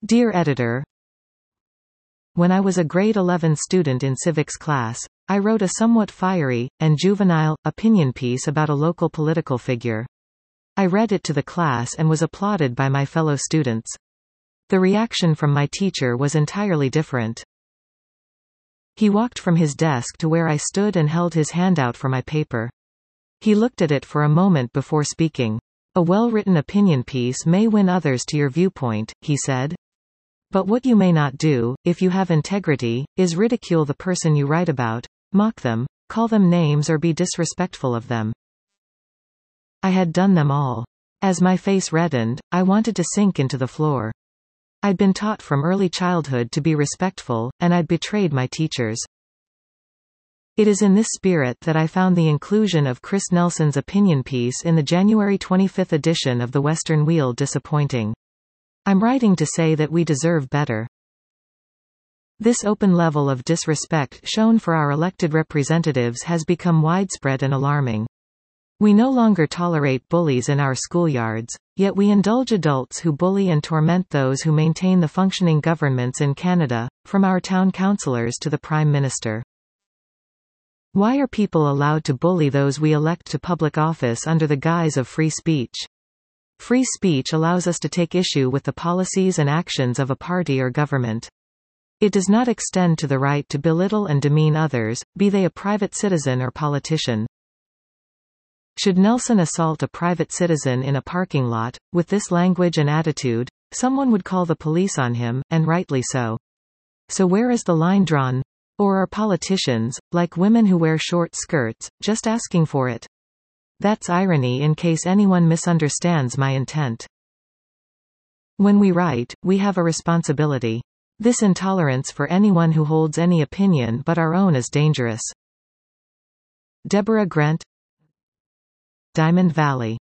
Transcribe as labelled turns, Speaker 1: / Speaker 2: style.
Speaker 1: Dear Editor, when I was a grade 11 student in civics class, I wrote a somewhat fiery, and juvenile, opinion piece about a local political figure. I read it to the class and was applauded by my fellow students. The reaction from my teacher was entirely different. He walked from his desk to where I stood and held his hand out for my paper. He looked at it for a moment before speaking. A well-written opinion piece may win others to your viewpoint, he said. But what you may not do, if you have integrity, is ridicule the person you write about, mock them, call them names or be disrespectful of them. I had done them all. As my face reddened, I wanted to sink into the floor. I'd been taught from early childhood to be respectful, and I'd betrayed my teachers. It is in this spirit that I found the inclusion of Chris Nelson's opinion piece in the January 25 edition of the Western Wheel disappointing. I'm writing to say that we deserve better. This open level of disrespect shown for our elected representatives has become widespread and alarming. We no longer tolerate bullies in our schoolyards, yet we indulge adults who bully and torment those who maintain the functioning governments in Canada, from our town councillors to the Prime Minister. Why are people allowed to bully those we elect to public office under the guise of free speech? Free speech allows us to take issue with the policies and actions of a party or government. It does not extend to the right to belittle and demean others, be they a private citizen or politician. Should Nelson assault a private citizen in a parking lot, with this language and attitude, someone would call the police on him, and rightly so. So where is the line drawn? Or are politicians, like women who wear short skirts, just asking for it? That's irony in case anyone misunderstands my intent. When we write, we have a responsibility. This intolerance for anyone who holds any opinion but our own is dangerous. Deborah Grant, Diamond Valley.